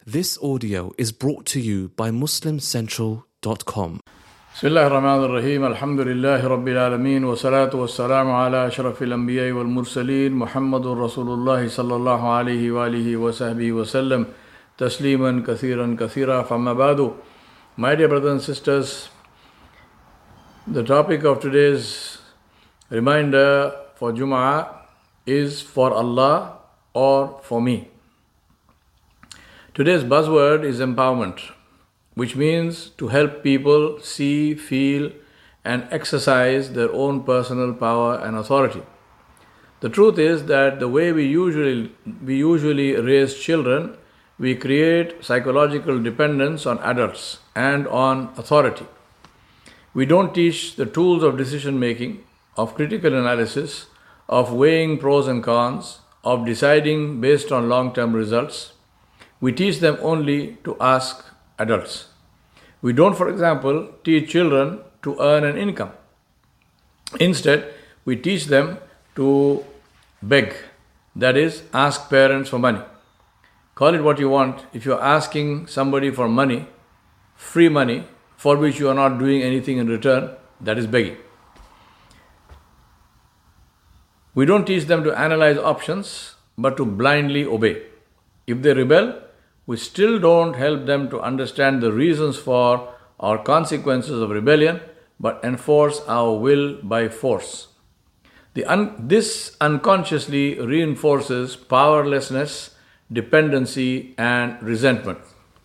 This audio is brought to you by MuslimCentral.com. بسم الله الرحمن الرحيم الحمد لله رب العالمين والصلاة والسلام على أشرف الأنبياء والمرسلين محمد رسول الله صلى الله عليه وآله وصحبه وسلم تسليما كثيرا كثيرا فما بعد. My dear brothers and sisters, the topic of today's reminder for Jum'ah is for Allah or for me. Today's buzzword is empowerment, which means to help people see, feel, and exercise their own personal power and authority. The truth is that the way we usually raise children, we create psychological dependence on adults and on authority. We don't teach the tools of decision making, of critical analysis, of weighing pros and cons, of deciding based on long-term results. We teach them only to ask adults. We don't, for example, teach children to earn an income. Instead, we teach them to beg, that is, ask parents for money. Call it what you want. If you're asking somebody for money, free money, for which you are not doing anything in return, that is begging. We don't teach them to analyze options, but to blindly obey. If they rebel, we still don't help them to understand the reasons for or consequences of rebellion, but enforce our will by force. This unconsciously reinforces powerlessness, dependency, and resentment.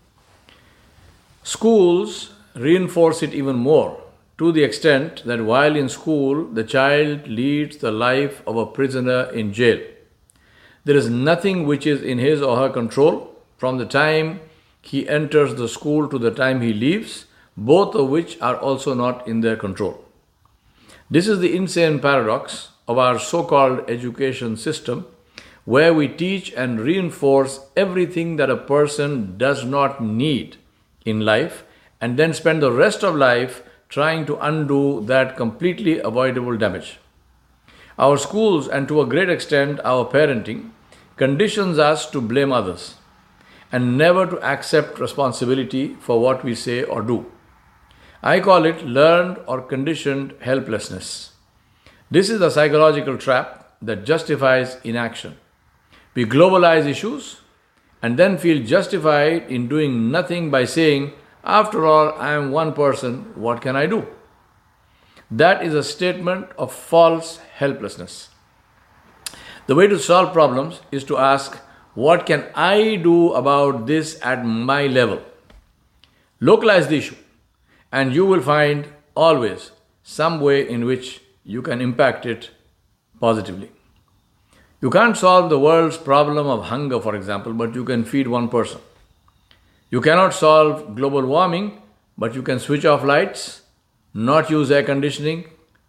Schools reinforce it even more, to the extent that while in school, the child leads the life of a prisoner in jail. There is nothing which is in his or her control from the time he enters the school to the time he leaves, both of which are also not in their control. This is the insane paradox of our so-called education system, where we teach and reinforce everything that a person does not need in life and then spend the rest of life trying to undo that completely avoidable damage. Our schools, and to a great extent our parenting, conditions us to blame others and never to accept responsibility for what we say or do. I call it learned or conditioned helplessness. This is a psychological trap that justifies inaction. We globalize issues and then feel justified in doing nothing by saying, after all, I am one person, what can I do? That is a statement of false helplessness. The way to solve problems is to ask, what can I do about this at my level? Localize the issue, and you will find always some way in which you can impact it positively. You can't solve the world's problem of hunger, for example, but you can feed one person. You cannot solve global warming, but you can switch off lights, not use air conditioning,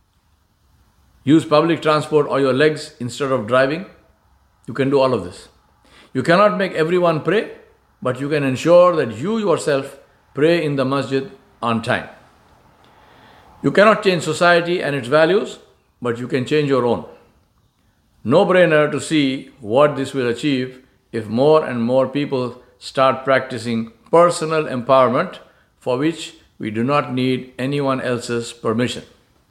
use public transport or your legs instead of driving. You can do all of this. You cannot make everyone pray, but you can ensure that you yourself pray in the masjid on time. You cannot change society and its values, but you can change your own. No-brainer to see what this will achieve if more and more people start practicing personal empowerment, for which we do not need anyone else's permission.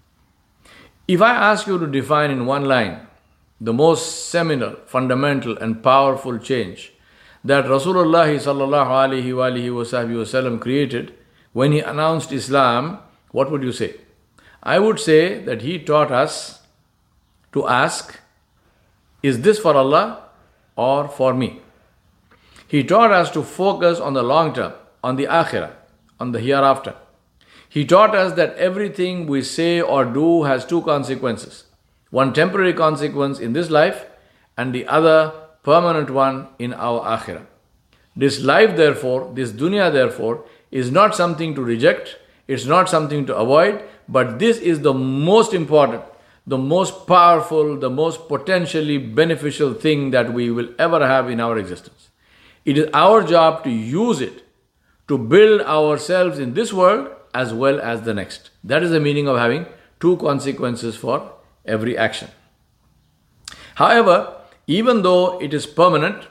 If I ask you to define in one line the most seminal, fundamental, and powerful change that Rasulullah sallallahu alaihi wasallam created when he announced Islam, what would you say? I would say that he taught us to ask, is this for Allah or for me? He taught us to focus on the long term, on the akhirah, on the hereafter. He taught us that everything we say or do has two consequences. One temporary consequence in this life and the other permanent one in our akhirah. This life therefore, this dunya therefore, is not something to reject, it's not something to avoid, but this is the most important, the most powerful, the most potentially beneficial thing that we will ever have in our existence. It is our job to use it to build ourselves in this world as well as the next. That is the meaning of having two consequences for every action. However, even though it is permanent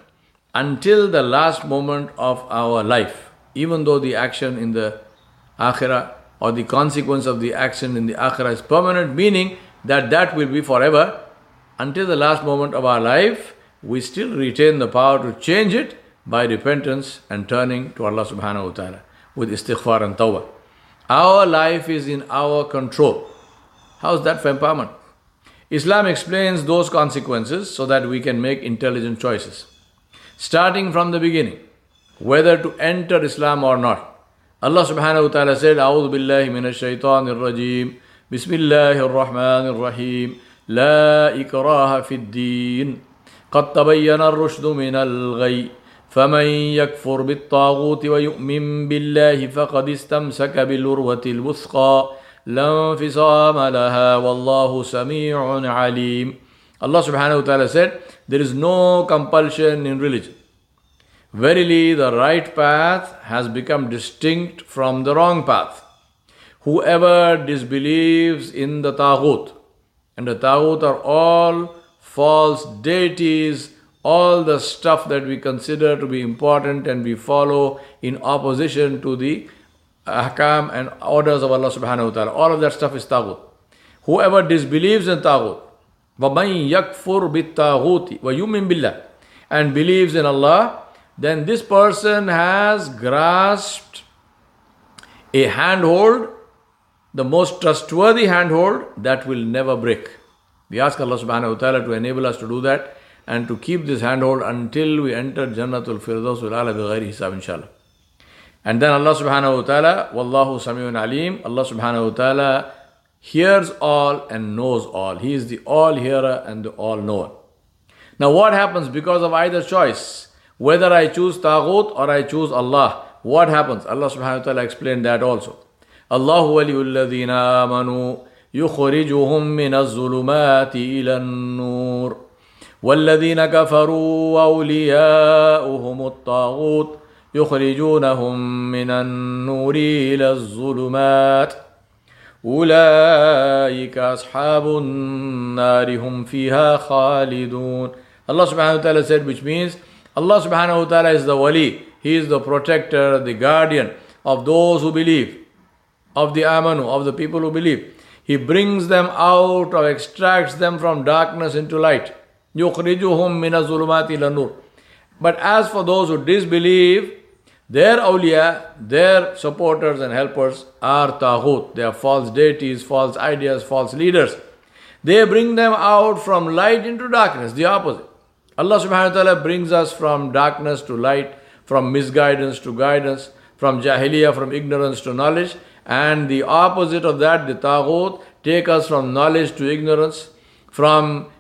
until the last moment of our life, even though the action in the akhirah or the consequence of the action in the akhirah is permanent, meaning that will be forever. Until the last moment of our life, we still retain the power to change it by repentance and turning to Allah subhanahu wa ta'ala with istighfar and tawbah. Our life is in our control. How is that for empowerment? Islam explains those consequences so that we can make intelligent choices. Starting from the beginning, whether to enter Islam or not. Allah subhanahu wa ta'ala said, A'udhu billahi minash shaitanir rajim. Bismillahir rahmanir rahim. La ikraha fid deen. قد تبين الرشد من الغي فمن يكفر بالطاغوت ويؤمن بالله فقد استمسك بالعروة الوثقى لا انفصام لها والله سميع عليم. Allah subhanahu wa ta'ala said, there is no compulsion in religion. Verily, the right path has become distinct from the wrong path. Whoever disbelieves in the Taghut, and the Taghut are all false deities, all the stuff that we consider to be important and we follow in opposition to the ahkam and orders of Allah subhanahu wa ta'ala. All of that stuff is Taghut. Whoever disbelieves in Taghut, وَمَنْ يَكْفُرْ بِالتَّاغُوتِ وَيُؤْمِنْ بِاللَّهِ, and believes in Allah, then this person has grasped a handhold, the most trustworthy handhold that will never break. We ask Allah subhanahu wa ta'ala to enable us to do that and to keep this handhold until we enter Jannatul Firdaus al-A'la bi-ghayri hisab, inshallah. And then Allah subhanahu wa ta'ala, Wallahu Sami'un Alim, Allah subhanahu wa ta'ala hears all and knows all. He is the all-hearer and the all-knower. Now what happens because of either choice? Whether I choose Taghut or I choose Allah, what happens? Allah subhanahu wa ta'ala explained that also. Allahu waliyul ladhina amanu يخرجهم من الظلمات إلى النور والذين كفروا أولياؤهم الطاغوت يخرجونهم من النور إلى الظلمات أولئك أصحاب النار هم فيها خالدون. Allah subhanahu wa ta'ala said, which means Allah subhanahu wa ta'ala is the wali. He is the protector, the guardian of those who believe, of the amanu, of the people who believe. He brings them out or extracts them from darkness into light. يُخْرِجُهُمْ مِنَ الظُّلُمَاتِ إِلَى النُّورِ. But as for those who disbelieve, their awliya, their supporters and helpers are taghut. They are false deities, false ideas, false leaders. They bring them out from light into darkness, the opposite. Allah subhanahu wa ta'ala brings us from darkness to light, from misguidance to guidance, from jahiliyyah, from ignorance to knowledge. And the opposite of that, the Taghut, take us from knowledge to ignorance, from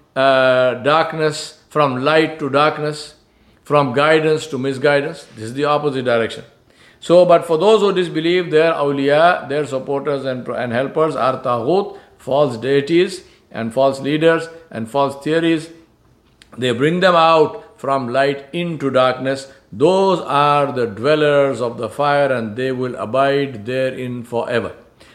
darkness, from light to darkness, from guidance to misguidance. This is the opposite direction. So, but for those who disbelieve, their awliya, their supporters and helpers are Taghut, false deities and false leaders and false theories. They bring them out from light into darkness. Those are the dwellers of the fire and they will abide therein forever.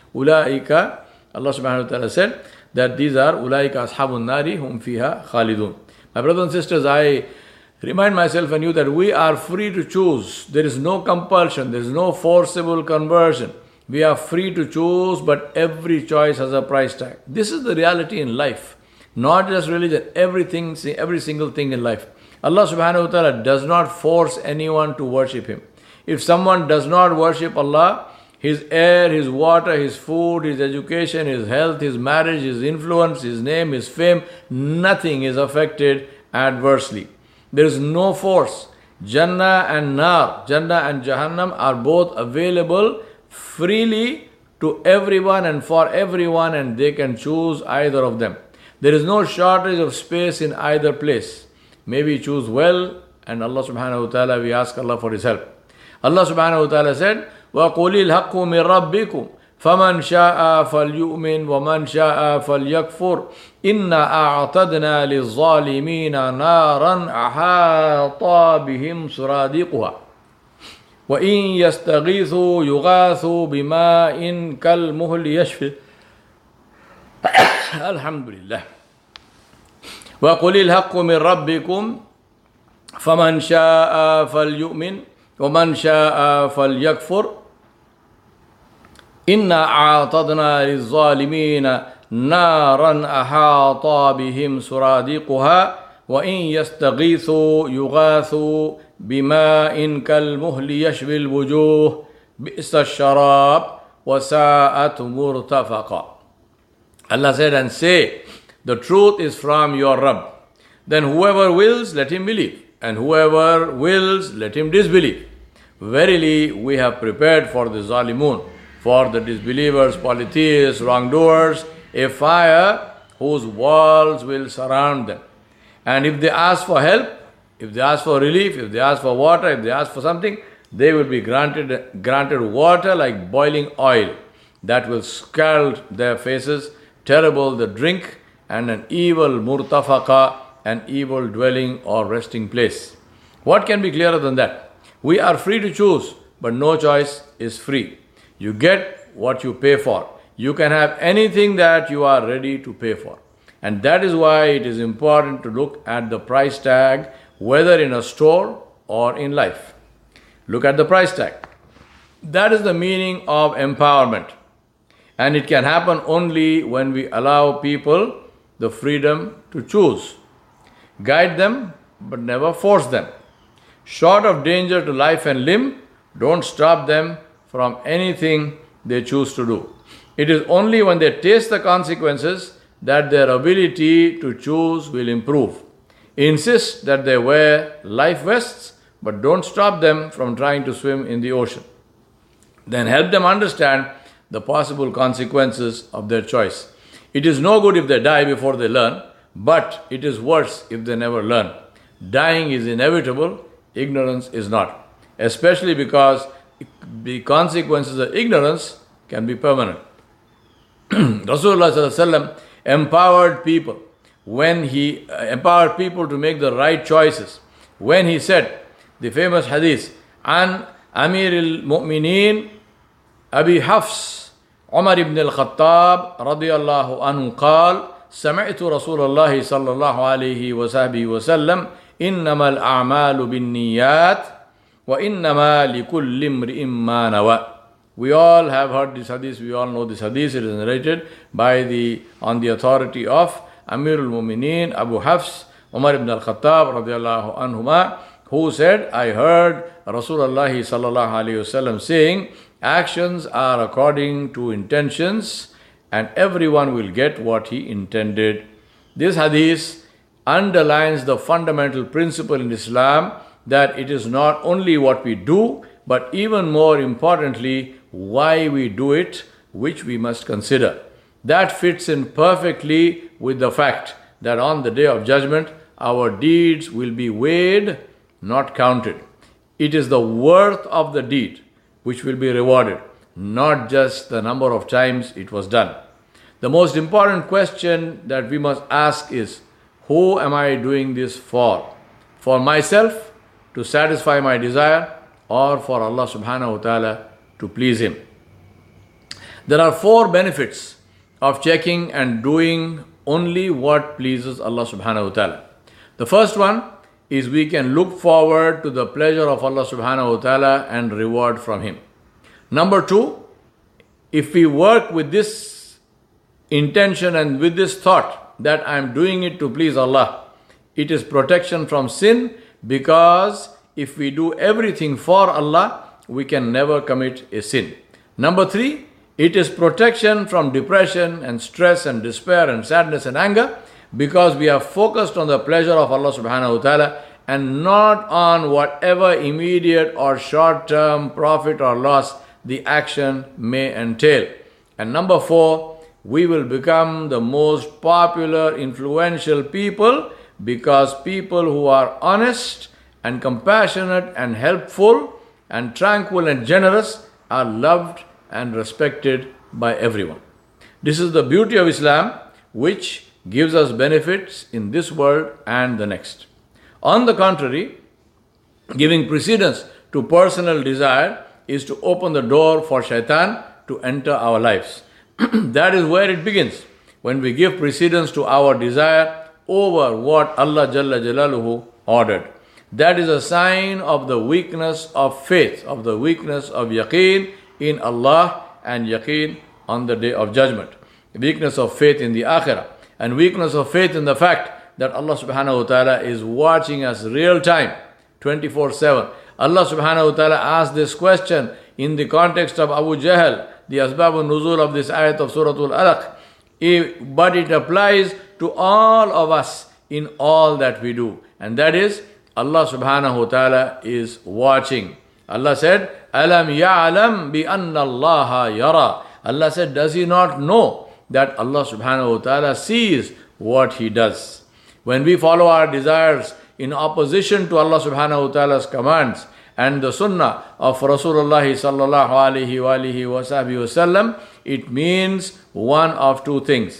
Ulaika, Allah subhanahu wa ta'ala said that these are Ulaika ashabun nari hum fiha khalidun. My brothers and sisters, I remind myself and you that we are free to choose. There is no compulsion, there is no forcible conversion. We are free to choose, but every choice has a price tag. This is the reality in life. Not just religion, every single thing in life. Allah subhanahu wa ta'ala does not force anyone to worship Him. If someone does not worship Allah, his air, his water, his food, his education, his health, his marriage, his influence, his name, his fame, nothing is affected adversely. There is no force. Jannah and Nar, Jannah and Jahannam are both available freely to everyone and for everyone, and they can choose either of them. There is no shortage of space in either place. May we choose well, and Allah subhanahu wa ta'ala, we ask Allah for His help. Allah subhanahu wa ta'ala said, وَقُلِ الْحَقُّ مِنْ رَبِّكُمْ فَمَنْ شَاءَ فَلْيُؤْمِنْ وَمَنْ شَاءَ فَلْيَكْفُرْ إِنَّا أَعْتَدْنَا لِلظَّالِمِينَ نَارًا أَحَاطَ بِهِمْ سُرَادِقُهَا وَإِنْ يَسْتَغِيثُوا يُغَاثُوا بِمَاءٍ كَالْمُهْلِ يَشْفِي الحمد لله. وَقُلِ الْحَقُّ مِنْ رَبِّكُمْ فَمَنْ شَاءَ فَلْيُؤْمِنْ وَمَنْ شَاءَ فَلْيَكْفُرْ إِنَّا أَعْتَدْنَا لِلظَّالِمِينَ نَارًا أَحَاطَ بِهِمْ سُرَادِقُهَا وَإِنْ يَسْتَغِيثُوا يُغَاثُوا بِمَاءٍ كَالْمُهْلِ يَشْوِي الْوُجُوهِ بِئْسَ الشَّرَابُ وَسَاءَتْ مُرْتَفَقًا. Allah said, and say, the truth is from your Rabb. Then whoever wills, let him believe, and whoever wills, let him disbelieve. Verily, we have prepared for the Zalimun, for the disbelievers, polytheists, wrongdoers, a fire whose walls will surround them. And if they ask for help, if they ask for relief, if they ask for water, if they ask for something, they will be granted water like boiling oil that will scald their faces, terrible the drink, and an evil murtafaqa, an evil dwelling or resting place. What can be clearer than that? We are free to choose, but no choice is free. You get what you pay for. You can have anything that you are ready to pay for. And that is why it is important to look at the price tag, whether in a store or in life. Look at the price tag. That is the meaning of empowerment. And it can happen only when we allow people the freedom to choose. Guide them, but never force them. Short of danger to life and limb, don't stop them from anything they choose to do. It is only when they taste the consequences that their ability to choose will improve. Insist that they wear life vests, but don't stop them from trying to swim in the ocean. Then help them understand the possible consequences of their choice. It is no good if they die before they learn, but it is worse if they never learn. Dying is inevitable, ignorance is not. Especially because the consequences of ignorance can be permanent. Rasulullah ﷺ empowered people when he empowered people to make the right choices. When he said, the famous hadith, An Amir al-Mu'mineen Abi Hafs Umar ibn al-Khattab radiyallahu anhu قال سمعت رسول الله صلى الله عليه وسلم وسلم إنما الأعمال بالنيات وإنما لكل امرئ ما نوى. We all have heard this hadith, we all know this hadith. It is narrated on the authority of Amir al-Mu'mineen Abu Hafs Umar ibn al-Khattab radiyallahu anhuma, who said, I heard Rasulullah sallallahu alayhi wasallam saying, actions are according to intentions and everyone will get what he intended. This hadith underlines the fundamental principle in Islam that it is not only what we do, but even more importantly, why we do it, which we must consider. That fits in perfectly with the fact that on the day of judgment, our deeds will be weighed, not counted. It is the worth of the deed which will be rewarded, not just the number of times it was done. The most important question that we must ask is, who am I doing this for? For myself, to satisfy my desire, or for Allah subhanahu wa ta'ala to please Him? There are 4 benefits of checking and doing only what pleases Allah subhanahu wa ta'ala. The first one is we can look forward to the pleasure of Allah subhanahu wa ta'ala and reward from Him. Number 2, if we work with this intention and with this thought that I am doing it to please Allah, it is protection from sin, because if we do everything for Allah, we can never commit a sin. Number 3, it is protection from depression and stress and despair and sadness and anger, because we are focused on the pleasure of Allah subhanahu wa ta'ala and not on whatever immediate or short-term profit or loss the action may entail. And number 4, we will become the most popular, influential people, because people who are honest and compassionate and helpful and tranquil and generous are loved and respected by everyone. This is the beauty of Islam, which gives us benefits in this world and the next. On the contrary, giving precedence to personal desire is to open the door for shaitan to enter our lives. That is where it begins, when we give precedence to our desire over what Allah Jalla Jalaluhu ordered. That is a sign of the weakness of faith, of the weakness of yaqeen in Allah and yaqeen on the day of judgment. Weakness of faith in the akhirah. And weakness of faith in the fact that Allah subhanahu wa ta'ala is watching us real time, 24/7. Allah subhanahu wa ta'ala asked this question in the context of Abu Jahl, the asbab al-nuzul of this ayat of Surah Al-Alaq. But it applies to all of us in all that we do. And that is, Allah subhanahu wa ta'ala is watching. Allah said, Alam ya'alam bi anna Allah yara. Allah said, does he not know that Allah subhanahu wa ta'ala sees what he does? When we follow our desires in opposition to Allah subhanahu wa ta'ala's commands and the sunnah of Rasulullah sallallahu alaihi wasallam, it means one of two things.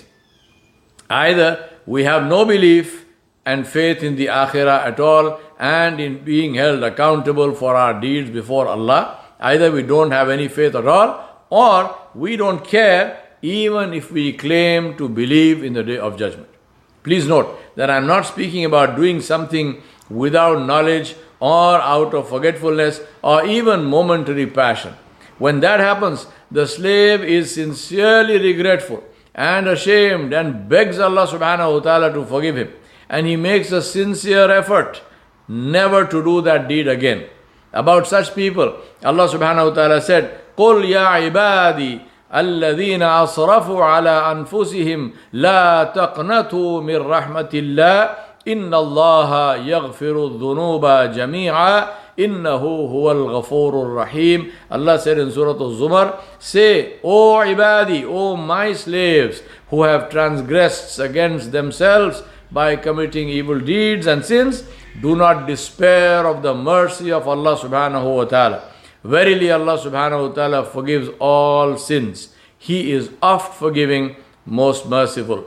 Either we have no belief and faith in the akhirah at all and in being held accountable for our deeds before Allah. Either we don't have any faith at all, or we don't care even if we claim to believe in the day of judgment. Please note that I am not speaking about doing something without knowledge or out of forgetfulness or even momentary passion. When that happens, the slave is sincerely regretful and ashamed and begs Allah subhanahu wa ta'ala to forgive him. And he makes a sincere effort never to do that deed again. About such people, Allah subhanahu wa ta'ala said, قُلْ يَا عِبَادِي الَّذِينَ أَصْرَفُوا عَلَىٰ أَنفُسِهِمْ لَا تَقْنَطُوا مِنْ رَحْمَةِ اللَّهِ إِنَّ اللَّهَ يَغْفِرُ الذُّنُوبَ جَمِيعًا إِنَّهُ هُوَ الْغَفُورُ الرَّحِيمُ. Allah said in Surah Al-Zumar, say, O ibadi, O my slaves, who have transgressed against themselves by committing evil deeds and sins, do not despair of the mercy of Allah subhanahu wa ta'ala. Verily Allah subhanahu wa ta'ala forgives all sins. He is oft forgiving, most merciful.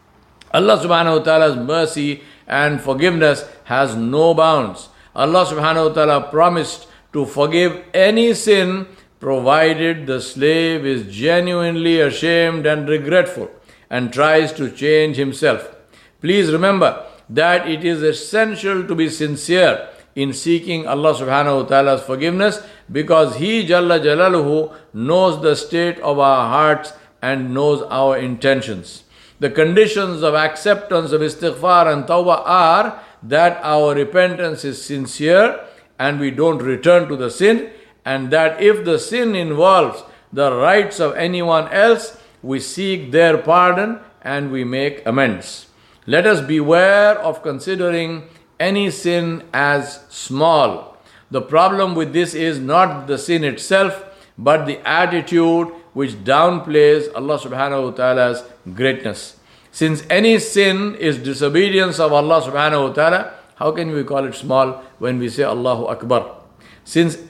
Allah subhanahu wa ta'ala's mercy and forgiveness has no bounds. Allah subhanahu wa ta'ala promised to forgive any sin provided the slave is genuinely ashamed and regretful and tries to change himself. Please remember that it is essential to be sincere in seeking Allah subhanahu wa ta'ala's forgiveness, because He Jalla Jalaluhu knows the state of our hearts and knows our intentions. The conditions of acceptance of istighfar and tawbah are that our repentance is sincere and we don't return to the sin, and that if the sin involves the rights of anyone else, we seek their pardon and we make amends. Let us beware of considering any sin as small. The problem with this is not the sin itself, but the attitude which downplays Allah subhanahu wa ta'ala's greatness. Since any sin is disobedience of Allah subhanahu wa ta'ala, how can we call it small when we say Allahu Akbar? Since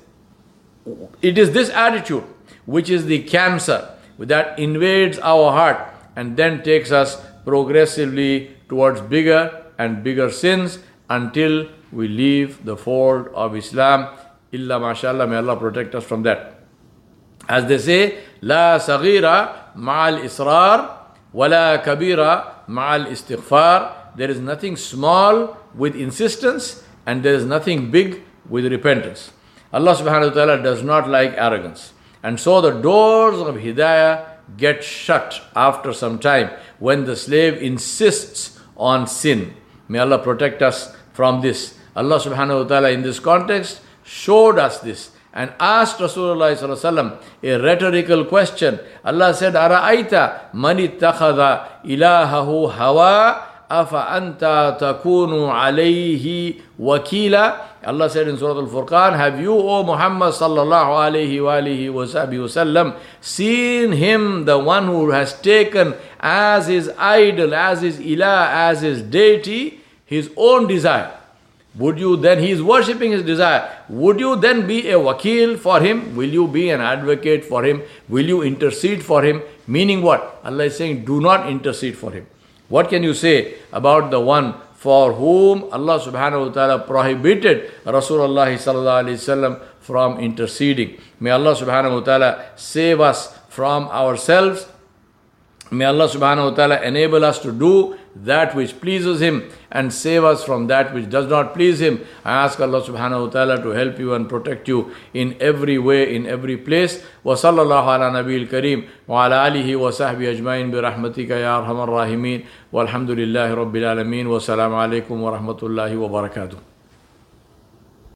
it is this attitude which is the cancer that invades our heart and then takes us progressively towards bigger and bigger sins until we leave the fold of Islam. Illa mashallah, may Allah protect us from that. As they say, La saghira ma'al israr, wala kabira ma'al istighfar. There is nothing small with insistence and there is nothing big with repentance. Allah subhanahu wa ta'ala does not like arrogance. And so the doors of hidayah get shut after some time when the slave insists on sin. May Allah protect us from this. Allah subhanahu wa ta'ala in this context showed us this and asked Rasulullah sallallahu alaihi wasallam a rhetorical question. Allah said, Ara'aita man ittakhadha ilahahu hawa afa anta takunu alayhi wakila. Allah said in Surah Al-Furqan, have you, O Muhammad sallallahu alayhi wa alihi wa sallam, seen him, the one who has taken as his idol, as his ilah, as his deity, his own desire? Would you then, he is worshipping his desire, would you then be a wakil for him? Will you be an advocate for him? Will you intercede for him? Meaning what? Allah is saying, do not intercede for him. What can you say about the one for whom Allah subhanahu wa ta'ala prohibited Rasulullah sallallahu alayhi wasallam from interceding? May Allah subhanahu wa ta'ala save us from ourselves. May Allah subhanahu wa ta'ala enable us to do that which pleases Him and save us from that which does not please Him. I ask Allah subhanahu wa ta'ala to help you and protect you in every way, in every place. Wa sallallahu ala nabiyil kareem wa ala alihi wa sahbihi ajma'in bi rahmatika ya arhamar rahimin walhamdulillahi rabbil alameen wa salamu alaykum wa rahmatullahi wa barakatuh.